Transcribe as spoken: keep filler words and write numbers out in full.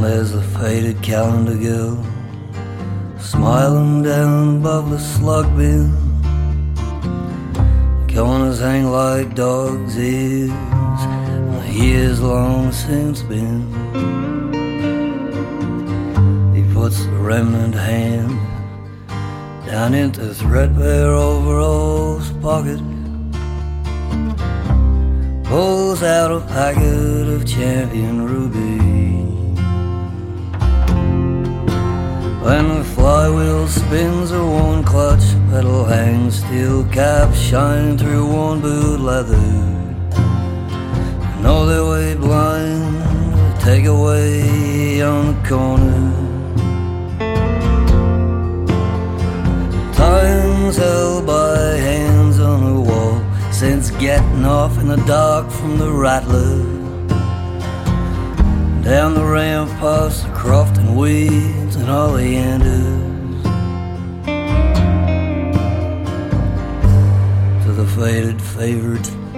there's the faded calendar girl smiling down above the slug bin. The corners hang like dog's ears, and the years long since been. He puts the remnant hand down into threadbare overalls pocket, pulls out a packet of Champion Ruby. When the flywheel spins, a worn clutch pedal hangs, steel caps shine through worn boot leather. Know their way blind, take away on the corner. Time's held by hands on the wall since getting off in the dark from the Rattler. Down the ramp past the Crofton weeds and oleanders, to the faded favorite